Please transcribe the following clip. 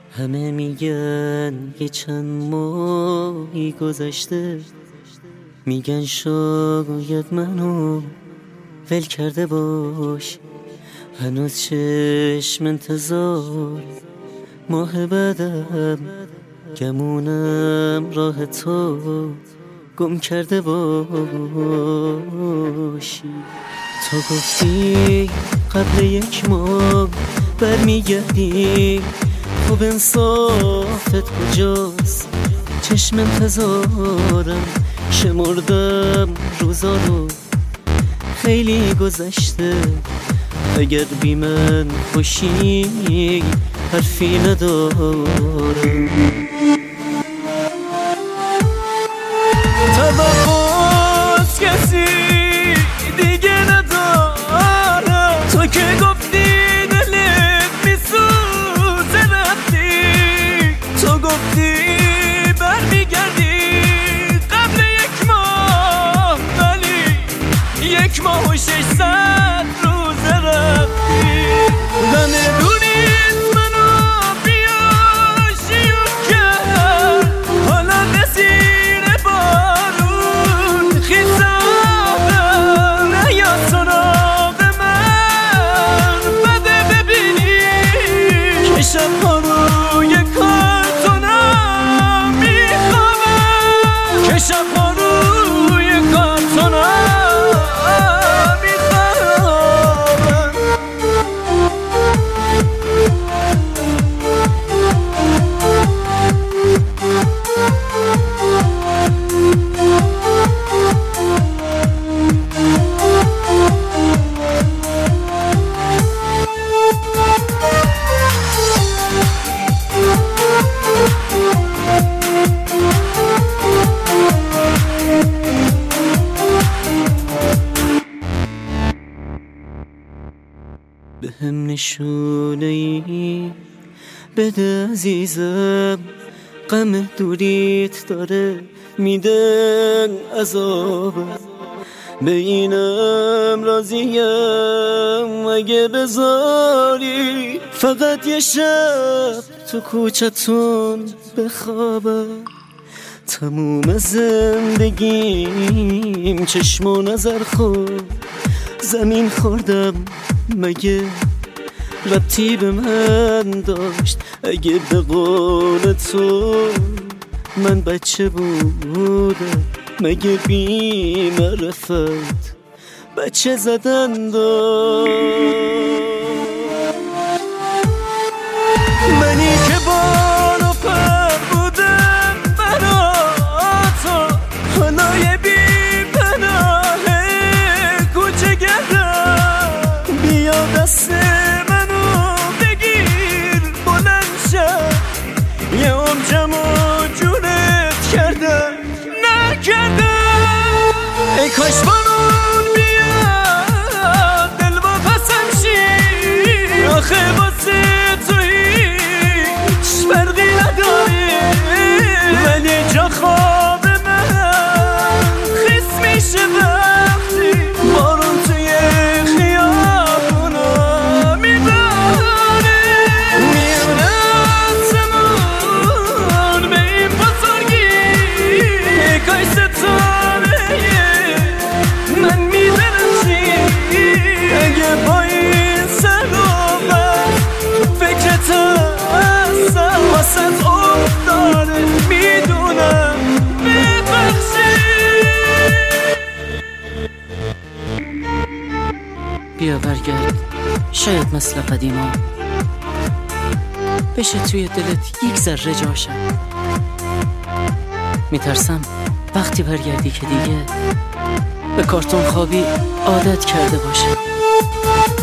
همه میگن یه چند ماهی گذشته، میگن شاید منو ول کرده باش. هنوز چشم انتظار ماه بعدم، گمونم راه تو گم کرده باشی. تو گفتی قبل 1 ماه برمیگردی، خب انصافت کجاست؟ چشم انتظارم شمردم روزا رو، خیلی گذشته. اگر بی من خوشی حرفی ندارم. توقعات کسی دیگه ندارم، تو که گفتی دلت میسوزه رفتی، تو گفتی برمیگردی قبل 1 ماه، ولی 1 ماه و 600 روز رفتی. نمیدونید منو بیاشیون کرد، حالا نسیر بارون خیزانم، نیا سراغ من بده ببینی که شبها روی کارتونم میخوابم، که شبها روی کارتونم میخوابم. به هم نشونه ای بده عزیزم، غم دوریت داره میده عذابم. به اینم راضیم اگه بذاری فقط یه شب تو کوچتون بخوابم. تموم زندگیم چشم و نظر خود زمین خوردم، مگه ربطی به من داشت؟ اگه به قول تو من بچه بودم، مگه بی معرفت بچه زدن داشت؟ منی که بال و پر بودم برا تو، حالا یه بی پناه کوچه گردم. بیا دست منو بگیر بلند شد، یه عمرم و جونت کردم نکردم. ای کاش بارون بیاد دل با پسم شی، آخه واسه تو هیچ فرقی نداره، ولی جا خواب من خیس میشه وقتی بارون توی خیابونا میباره. میونه آسمون به این بزرگی، ای کاش ستاره من میدرخشی، اگه با این سلامت فکرت هستم واسه افتاده میدونم ببخشی. بیا برگرد، شاید مثل قدیما بشه توی دلت 1 ذره جاشم. میترسم وقتی برگردی که دیگه به کارتون خوابی عادت کرده باشه.